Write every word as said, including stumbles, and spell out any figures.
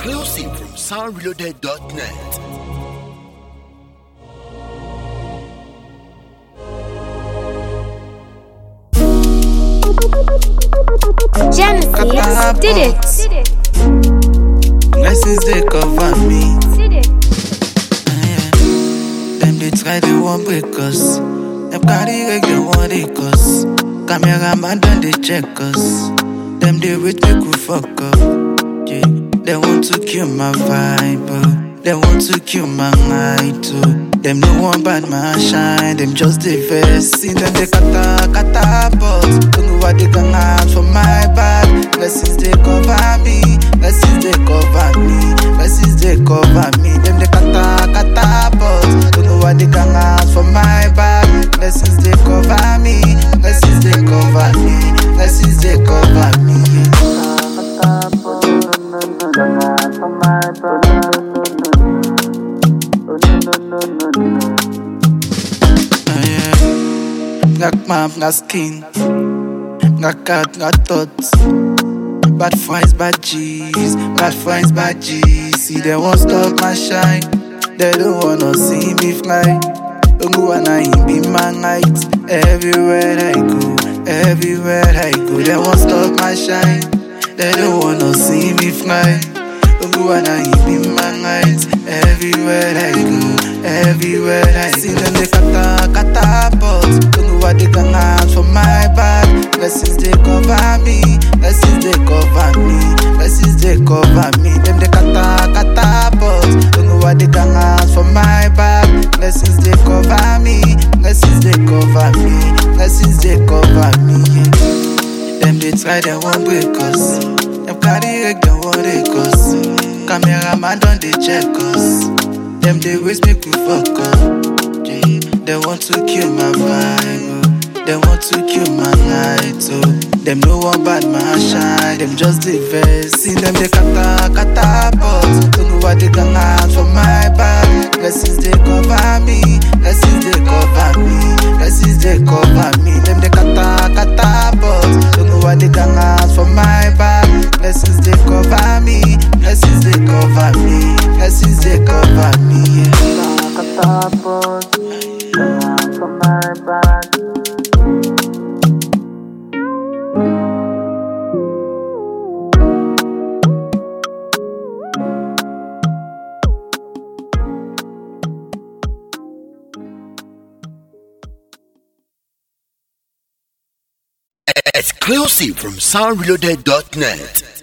Exclusive from sound reloaded dot net. Genesis did it. Blessings they cover me. Yeah. Them they try they won't break us. Them carry like they want it cause. Cameraman done they check us. Them they wait make we fuck up. Yeah. They want to kill my vibe. uh. They want to kill my night too. Them no one bad man shine. Them just the verse. See them they kata kata but don't know what they can add for my bad. Blessings they cover me. Blessings they cover me. Blessings they cover me. Them they kata kata but don't know what they can add for my bad. Blessings they cover me. Blessings they cover me. Blessings they cover me. Ngak map, ngak skin, ngak cat, ngak thoughts. Bad friends, bad G's, bad friends, bad G's. See they won't stop my shine. They don't wanna see me fly. Don't go and I be my night. Everywhere I go, everywhere I go, they won't stop my shine. They don't wanna see me fly. Don't go and I be my night. Everywhere I go, everywhere I see them they kata kata but don't know what they can add for my bad. Blessings they cover me, blessings they cover me, blessings they cover me. Them they kata kata but don't know what they can add for my bad. Blessings they cover me, blessings they cover me, blessings they cover me. Yeah. Them they try they won't break us. Them carry like they want it cause. Cameraman done they check us. Them they waste make we fuck up. Yeah. They want to kill my vibe. oh. They want to kill my night. Oh. Them no one bad man shine. Them just the verse. See them they kata kata but don't know what they can add for my bad. Blessings they cover me. Blessings they cover me. Blessings they cover me. Them they kata kata but don't know what they can add for my bad. Blessings they cover me. Blessings they cover me. Blessings they cover me. Exclusive from sound reloaded dot net.